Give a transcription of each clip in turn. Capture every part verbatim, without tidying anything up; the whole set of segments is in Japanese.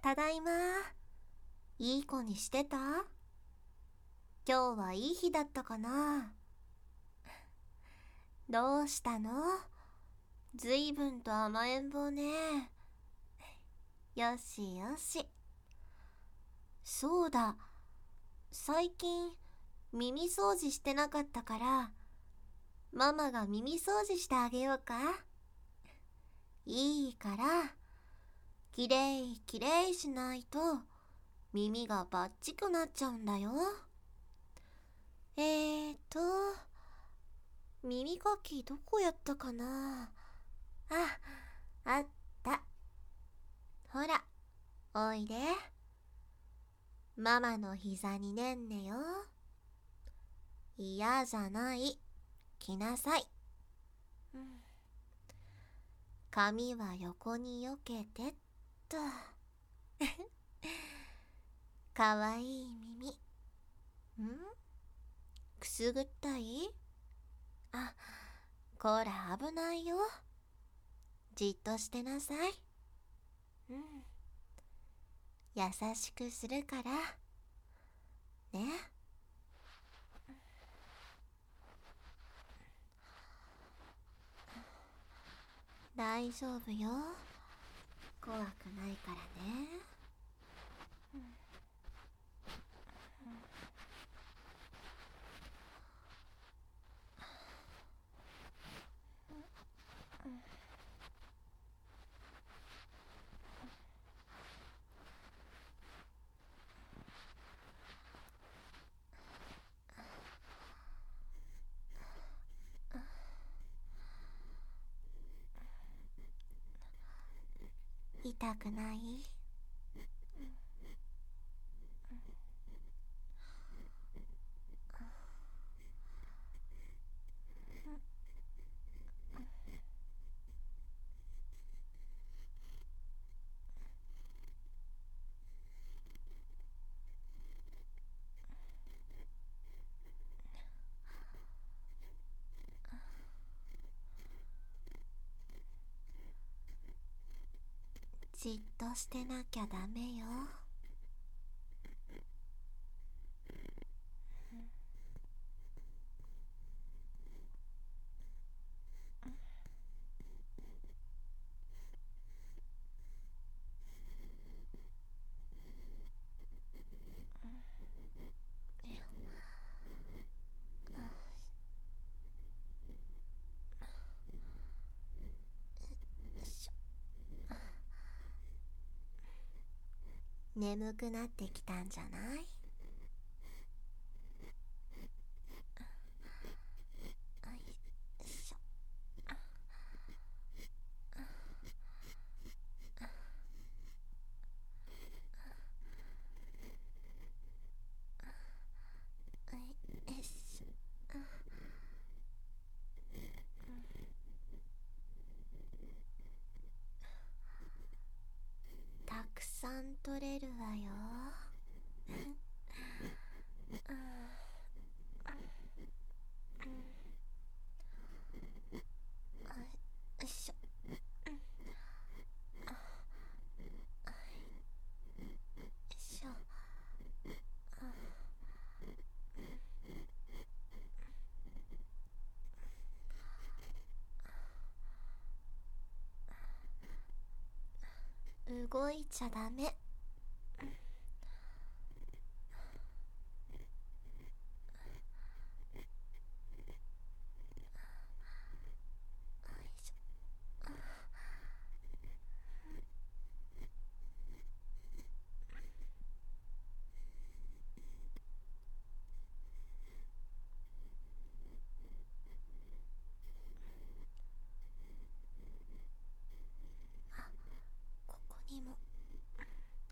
ただいま。いい子にしてた？今日はいい日だったかな？どうしたの？ずいぶんと甘えん坊ね。よしよし。そうだ、最近耳掃除してなかったから、ママが耳掃除してあげようか？いいから、きれいきれいしないと耳がバッチくなっちゃうんだよ。えーと、耳かきどこやったかな？あ、あった。ほら、おいで。ママの膝にねんねよ。嫌じゃない。来なさい。うん、髪は横によけてっと。かわいい耳。ん？くすぐったい？あ、こら危ないよ。じっとしてなさい。うん。優しくするから。ね。大丈夫よ。怖くないからね。うん痛くない？じっとしてなきゃダメよ。眠くなってきたんじゃない？よいしょ。よいしょ。たくさん取れるわよ。よいしょ。よいしょ。動いちゃダメ。ここにも。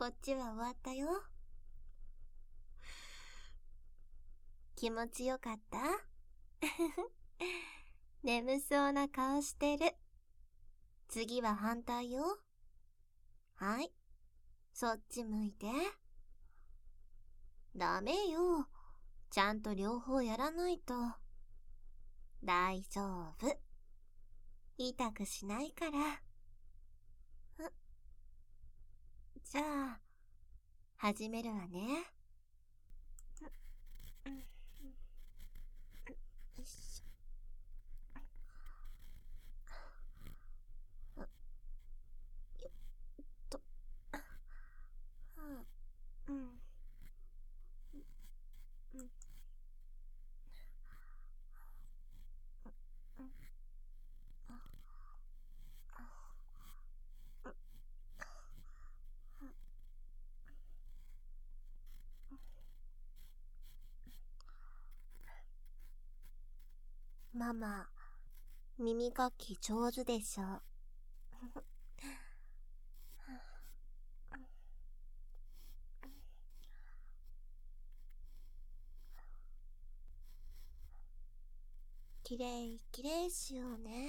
こっちは終わったよ。気持ちよかった？眠そうな顔してる。次は反対よ。はい。そっち向いて。ダメよ。ちゃんと両方やらないと。大丈夫。痛くしないから。じゃあ、始めるわね。よいしょ。よっと。うん。うん。ママ、耳かき上手でしょ。きれいきれいしようね。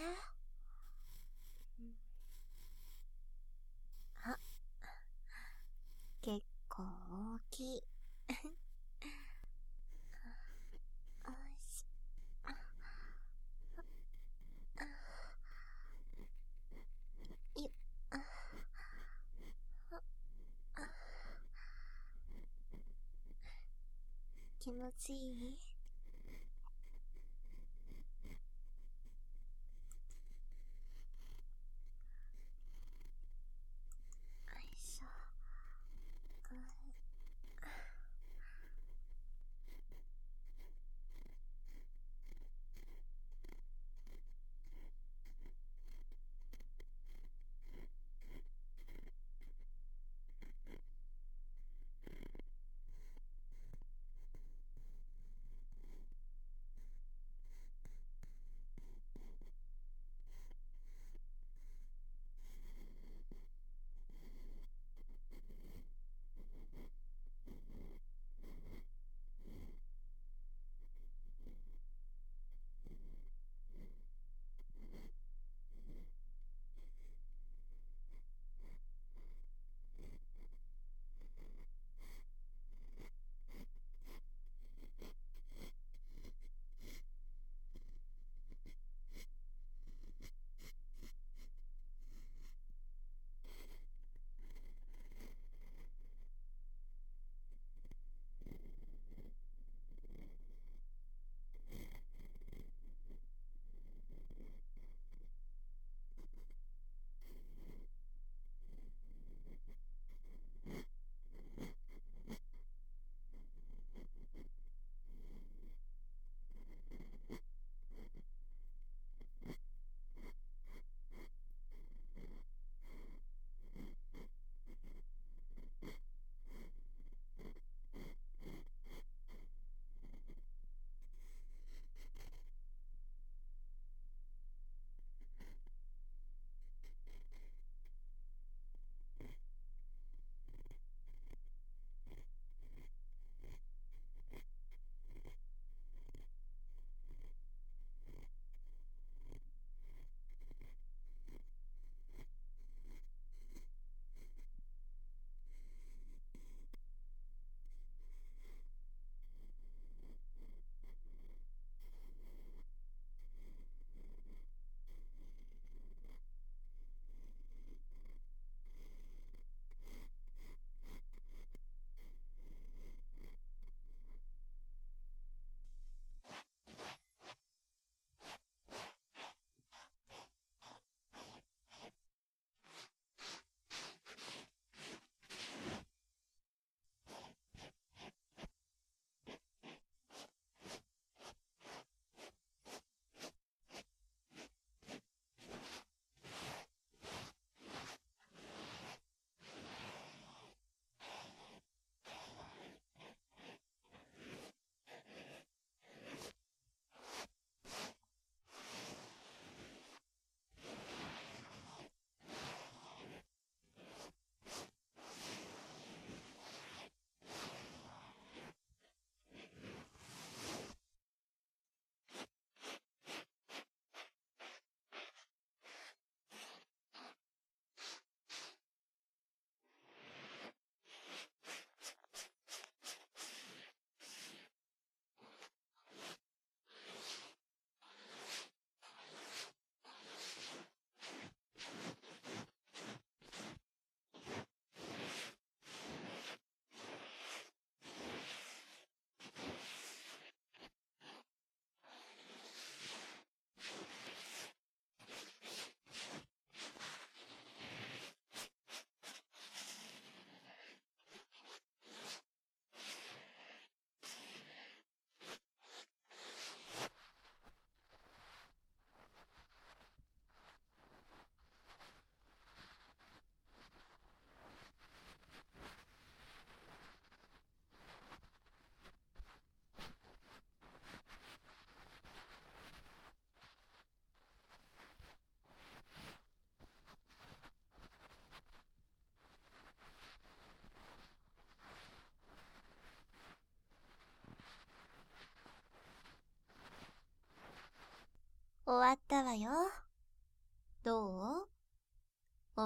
あ、結構大きい。おいしい。よっ。気持ちいい？よいしょ。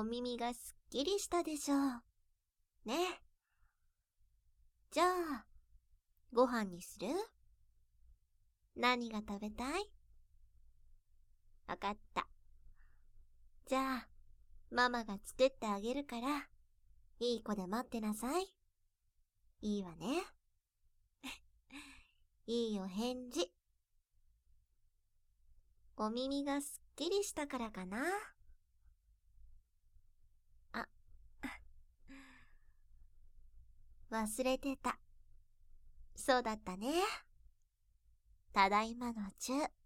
耳がすっきりしたでしょう。ね。じゃあ、ご飯にする？何が食べたい？わかった。じゃあ、ママが作ってあげるから、いい子で待ってなさい。いいわね。いいお返事。お耳がすっきりしたからかな。あ、忘れてた。そうだったね。ただいまのチュー。